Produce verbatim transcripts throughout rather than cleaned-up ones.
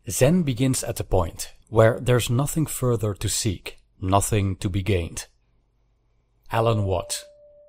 Zen begins at the point where there's nothing further to seek, nothing to be gained. Alan Watt.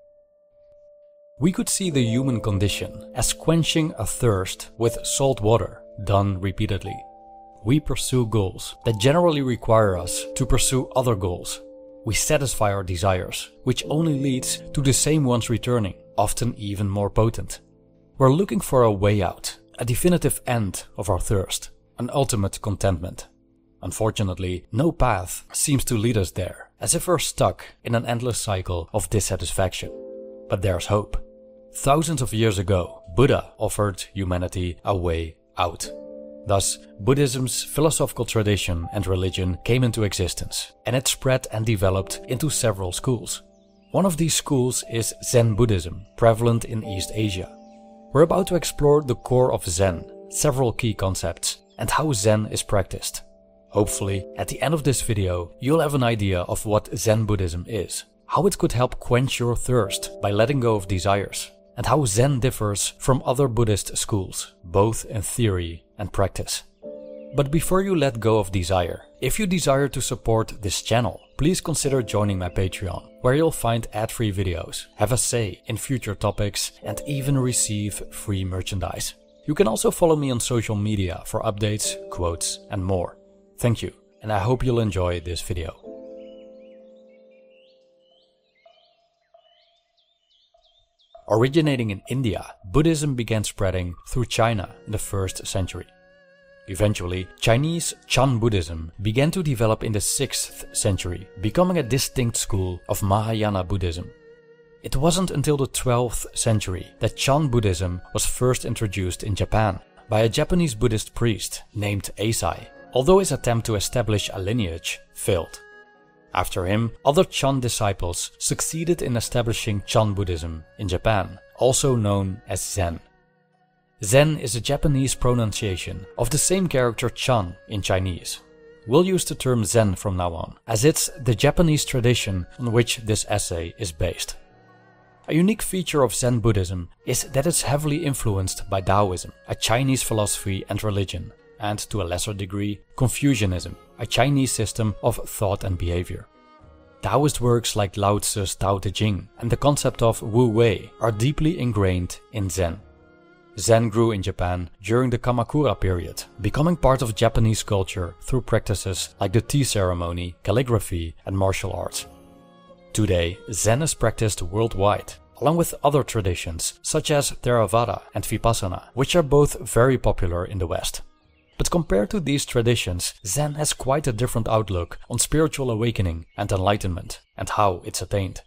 We could see the human condition as quenching a thirst with salt water, done repeatedly. We pursue goals that generally require us to pursue other goals. We satisfy our desires, which only leads to the same ones returning, often even more potent. We're looking for a way out, a definitive end of our thirst, an ultimate contentment. Unfortunately, no path seems to lead us there, as if we're stuck in an endless cycle of dissatisfaction. But there's hope. Thousands of years ago, Buddha offered humanity a way out. Thus, Buddhism's philosophical tradition and religion came into existence, and it spread and developed into several schools. One of these schools is Zen Buddhism, prevalent in East Asia. We're about to explore the core of Zen, several key concepts, and how Zen is practiced. Hopefully, at the end of this video, you'll have an idea of what Zen Buddhism is, how it could help quench your thirst by letting go of desires, and how Zen differs from other Buddhist schools, both in theory and practice. But before you let go of desire, if you desire to support this channel, please consider joining my Patreon, where you'll find ad-free videos, have a say in future topics, and even receive free merchandise. You can also follow me on social media for updates, quotes, and more. Thank you, and I hope you'll enjoy this video. Originating in India, Buddhism began spreading through China in the first century. Eventually, Chinese Chan Buddhism began to develop in the sixth century, becoming a distinct school of Mahayana Buddhism. It wasn't until the twelfth century that Chan Buddhism was first introduced in Japan by a Japanese Buddhist priest named Eisai, although his attempt to establish a lineage failed. After him, other Chan disciples succeeded in establishing Chan Buddhism in Japan, also known as Zen. Zen is a Japanese pronunciation of the same character Chan in Chinese. We'll use the term Zen from now on, as it's the Japanese tradition on which this essay is based. A unique feature of Zen Buddhism is that it's heavily influenced by Taoism, a Chinese philosophy and religion, and to a lesser degree, Confucianism, a Chinese system of thought and behavior. Taoist works like Lao Tzu's Tao Te Ching and the concept of Wu Wei are deeply ingrained in Zen. Zen grew in Japan during the Kamakura period, becoming part of Japanese culture through practices like the tea ceremony, calligraphy, and martial arts. Today, Zen is practiced worldwide, along with other traditions such as Theravada and Vipassana, which are both very popular in the West. But compared to these traditions, Zen has quite a different outlook on spiritual awakening and enlightenment, and how it's attained.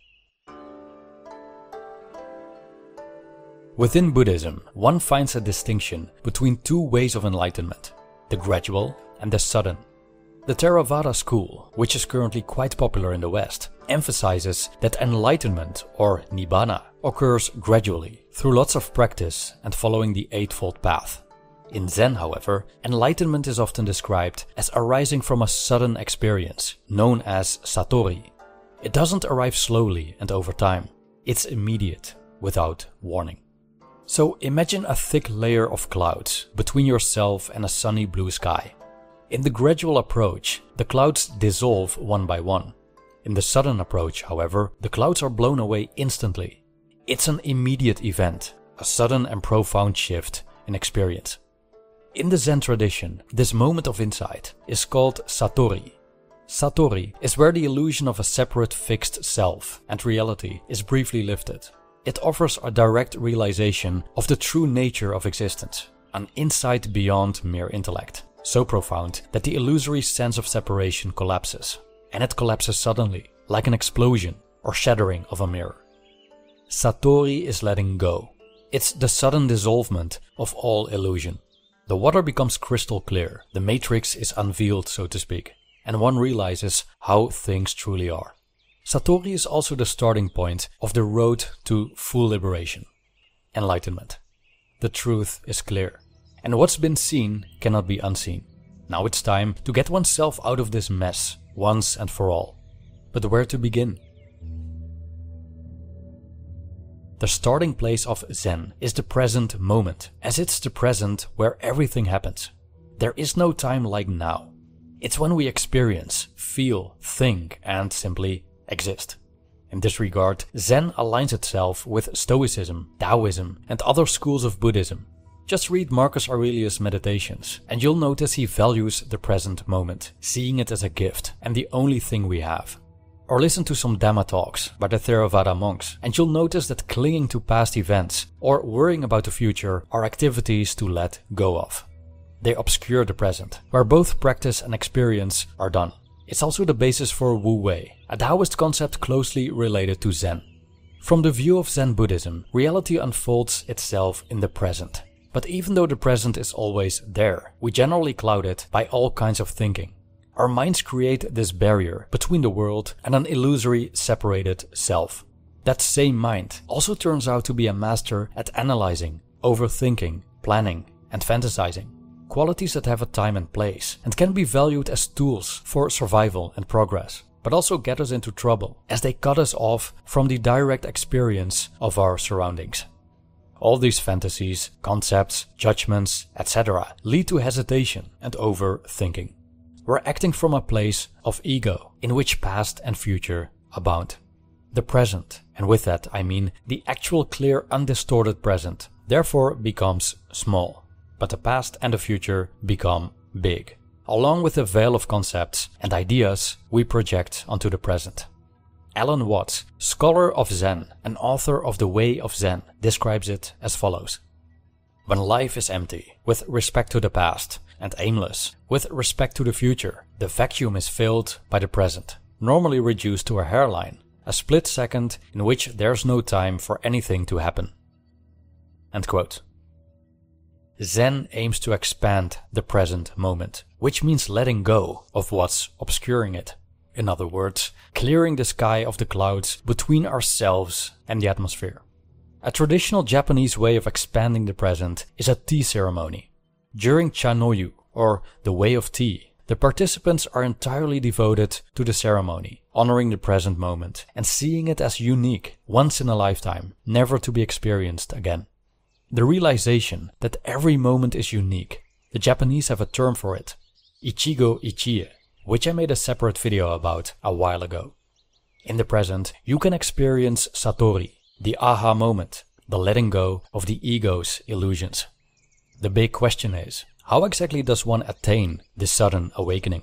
Within Buddhism, one finds a distinction between two ways of enlightenment, the gradual and the sudden. The Theravada school, which is currently quite popular in the West, emphasizes that enlightenment, or Nibbana, occurs gradually, through lots of practice and following the Eightfold Path. In Zen, however, enlightenment is often described as arising from a sudden experience, known as Satori. It doesn't arrive slowly and over time. It's immediate, without warning. So imagine a thick layer of clouds between yourself and a sunny blue sky. In the gradual approach, the clouds dissolve one by one. In the sudden approach, however, the clouds are blown away instantly. It's an immediate event, a sudden and profound shift in experience. In the Zen tradition, this moment of insight is called Satori. Satori is where the illusion of a separate fixed self and reality is briefly lifted. It offers a direct realization of the true nature of existence, an insight beyond mere intellect, so profound that the illusory sense of separation collapses, and it collapses suddenly, like an explosion or shattering of a mirror. Satori is letting go. It's the sudden dissolvement of all illusion. The water becomes crystal clear, the matrix is unveiled, so to speak, and one realizes how things truly are. Satori is also the starting point of the road to full liberation, enlightenment. The truth is clear, and what's been seen cannot be unseen. Now it's time to get oneself out of this mess, once and for all. But where to begin? The starting place of Zen is the present moment, as it's the present where everything happens. there is no time like now. It's when we experience, feel, think, and simply exist. In this regard, Zen aligns itself with Stoicism, Taoism, and other schools of Buddhism. Just read Marcus Aurelius' Meditations, and you'll notice he values the present moment, seeing it as a gift and the only thing we have. Or listen to some Dhamma talks by the Theravada monks, and you'll notice that clinging to past events or worrying about the future are activities to let go of. They obscure the present, where both practice and experience are done. It's also the basis for Wu Wei, a Taoist concept closely related to Zen. From the view of Zen Buddhism, reality unfolds itself in the present. But even though the present is always there, we generally cloud it by all kinds of thinking. Our minds create this barrier between the world and an illusory, separated self. That same mind also turns out to be a master at analyzing, overthinking, planning, and fantasizing. Qualities that have a time and place and can be valued as tools for survival and progress, but also get us into trouble as they cut us off from the direct experience of our surroundings. All these fantasies, concepts, judgments, et cetera lead to hesitation and overthinking. We're acting from a place of ego in which past and future abound. The present, and with that I mean the actual clear undistorted present, therefore becomes small. But the past and the future become big, along with the veil of concepts and ideas we project onto the present. Alan Watts, scholar of Zen and author of The Way of Zen, describes it as follows. When life is empty with respect to the past and aimless with respect to the future, the vacuum is filled by the present, normally reduced to a hairline, a split second in which there's no time for anything to happen. End quote. Zen aims to expand the present moment, which means letting go of what's obscuring it. In other words, clearing the sky of the clouds between ourselves and the atmosphere. A traditional Japanese way of expanding the present is a tea ceremony. During Cha-no-yu, or the Way of Tea, the participants are entirely devoted to the ceremony, honoring the present moment and seeing it as unique, once in a lifetime, never to be experienced again. The realization that every moment is unique. The Japanese have a term for it, Ichigo Ichie, which I made a separate video about a while ago. In the present, you can experience Satori, the aha moment, the letting go of the ego's illusions. The big question is, how exactly does one attain this sudden awakening?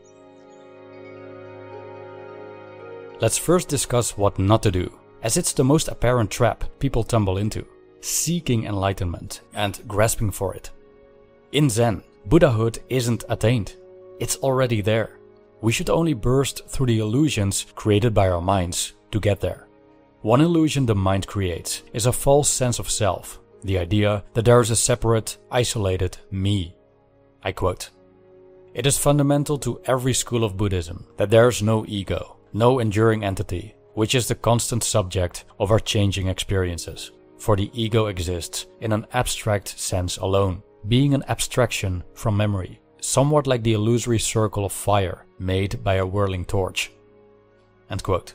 Let's first discuss what not to do, as it's the most apparent trap people tumble into. Seeking enlightenment and grasping for it. In Zen, Buddhahood isn't attained. It's already there. We should only burst through the illusions created by our minds to get there. One illusion the mind creates is a false sense of self, the idea that there is a separate, isolated me. I quote, "It is fundamental to every school of Buddhism that there is no ego, no enduring entity, which is the constant subject of our changing experiences. For the ego exists in an abstract sense alone, being an abstraction from memory, somewhat like the illusory circle of fire made by a whirling torch." End quote.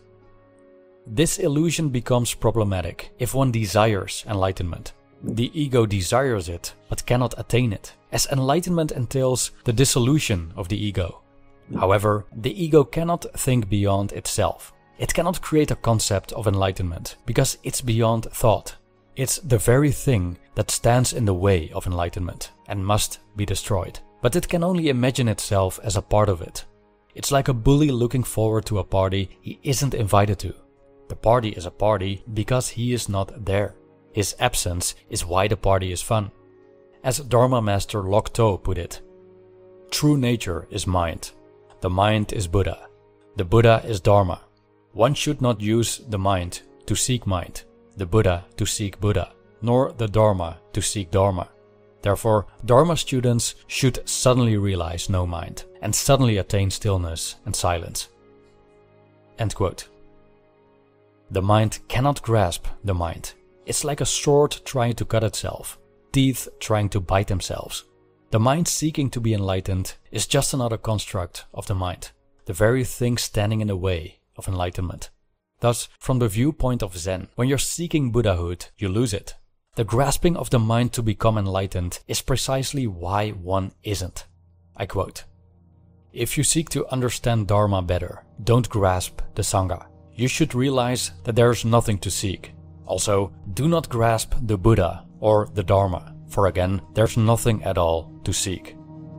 This illusion becomes problematic if one desires enlightenment. The ego desires it, but cannot attain it, as enlightenment entails the dissolution of the ego. However, the ego cannot think beyond itself. It cannot create a concept of enlightenment, because it's beyond thought. It's the very thing that stands in the way of enlightenment and must be destroyed. But it can only imagine itself as a part of it. It's like a bully looking forward to a party he isn't invited to. The party is a party because he is not there. His absence is why the party is fun. As Dharma master Lok To put it, "True nature is mind. The mind is Buddha. The Buddha is Dharma. One should not use the mind to seek mind, the Buddha to seek Buddha, nor the Dharma to seek Dharma. Therefore, Dharma students should suddenly realize no mind and suddenly attain stillness and silence." End quote. The mind cannot grasp the mind. It's like a sword trying to cut itself, teeth trying to bite themselves. The mind seeking to be enlightened is just another construct of the mind, the very thing standing in the way of enlightenment. Thus, from the viewpoint of Zen, when you're seeking Buddhahood, you lose it. The grasping of the mind to become enlightened is precisely why one isn't. I quote, "If you seek to understand Dharma better, don't grasp the Sangha. You should realize that there is nothing to seek. Also, do not grasp the Buddha or the Dharma, for again, there's nothing at all to seek."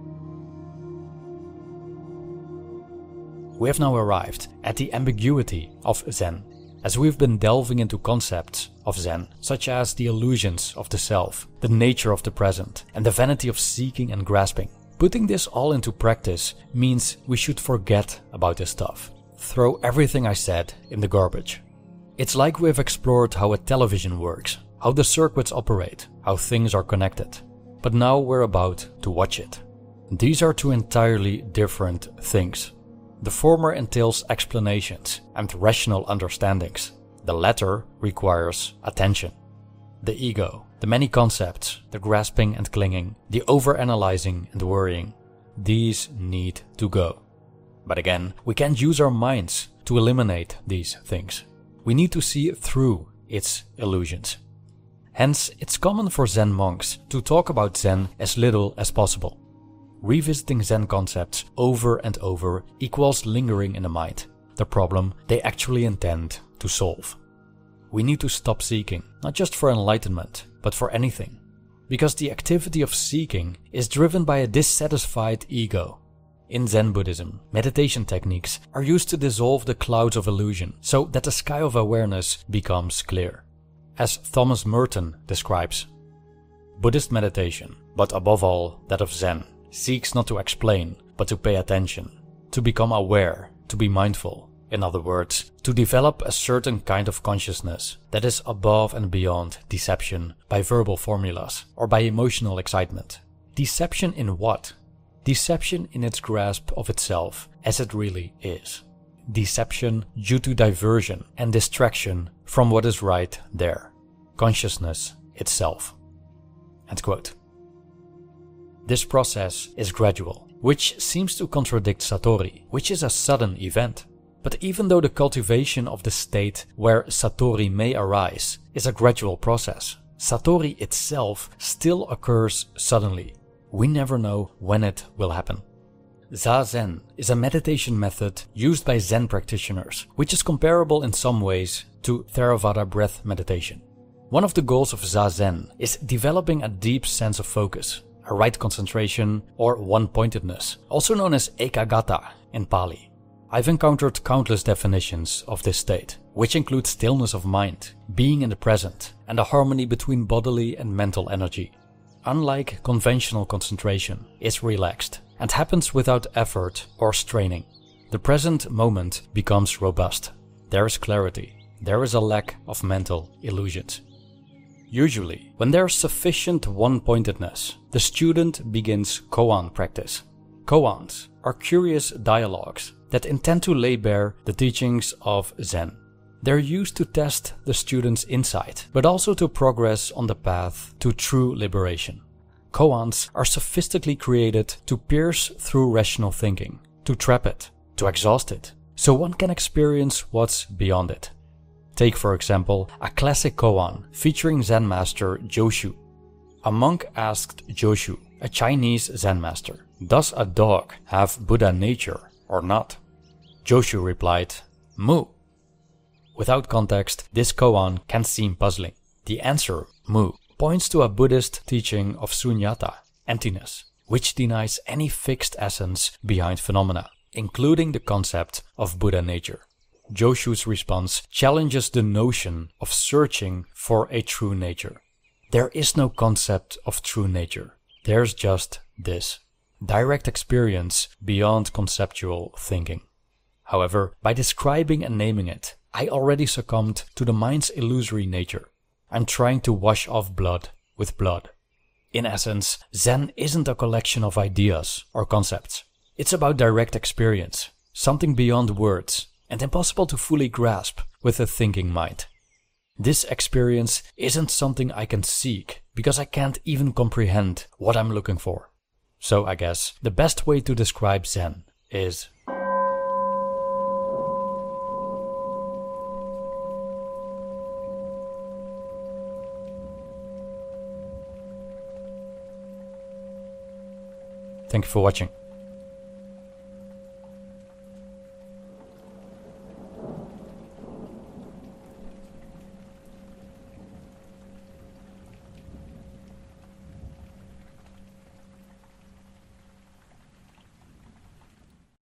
We have now arrived at the ambiguity of Zen, as we've been delving into concepts of Zen, such as the illusions of the self, the nature of the present, and the vanity of seeking and grasping. Putting this all into practice means we should forget about this stuff. Throw everything I said in the garbage. It's like we've explored how a television works, how the circuits operate, how things are connected. But now we're about to watch it. These are two entirely different things. The former entails explanations and rational understandings. The latter requires attention. The ego, the many concepts, the grasping and clinging, the overanalyzing and worrying, these need to go. But again, we can't use our minds to eliminate these things. We need to see through its illusions. Hence, it's common for Zen monks to talk about Zen as little as possible. Revisiting Zen concepts over and over equals lingering in the mind, the problem they actually intend to solve. We need to stop seeking, not just for enlightenment, but for anything. Because the activity of seeking is driven by a dissatisfied ego. In Zen Buddhism, meditation techniques are used to dissolve the clouds of illusion so that the sky of awareness becomes clear. As Thomas Merton describes, Buddhist meditation, but above all that of Zen, seeks not to explain, but to pay attention, to become aware, to be mindful. In other words, to develop a certain kind of consciousness that is above and beyond deception by verbal formulas or by emotional excitement. Deception in what? Deception in its grasp of itself as it really is. Deception due to diversion and distraction from what is right there. Consciousness itself. End quote. This process is gradual, which seems to contradict Satori, which is a sudden event. But even though the cultivation of the state where Satori may arise is a gradual process, Satori itself still occurs suddenly. We never know when it will happen. Zazen is a meditation method used by Zen practitioners, which is comparable in some ways to Theravada breath meditation. One of the goals of Zazen is developing a deep sense of focus, a right concentration, or one-pointedness, also known as ekagata in Pali. I've encountered countless definitions of this state, which include stillness of mind, being in the present, and a harmony between bodily and mental energy. Unlike conventional concentration, it's relaxed and happens without effort or straining. The present moment becomes robust. There is clarity. There is a lack of mental illusions. Usually, when there is sufficient one-pointedness, the student begins koan practice. Koans are curious dialogues that intend to lay bare the teachings of Zen. They're used to test the student's insight, but also to progress on the path to true liberation. Koans are sophistically created to pierce through rational thinking, to trap it, to exhaust it, so one can experience what's beyond it. Take, for example, a classic koan featuring Zen master Joshu. A monk asked Joshu, a Chinese Zen master, "Does a dog have Buddha nature or not?" Joshu replied, "Mu." Without context, this koan can seem puzzling. The answer, Mu, points to a Buddhist teaching of sunyata, emptiness, which denies any fixed essence behind phenomena, including the concept of Buddha nature. Joshu's response challenges the notion of searching for a true nature. There is no concept of true nature. There's just this. Direct experience beyond conceptual thinking. However, by describing and naming it, I already succumbed to the mind's illusory nature. I'm trying to wash off blood with blood. In essence, Zen isn't a collection of ideas or concepts. It's about direct experience, something beyond words, and impossible to fully grasp with a thinking mind. This experience isn't something I can seek, because I can't even comprehend what I'm looking for. So I guess the best way to describe Zen is Thank you for watching.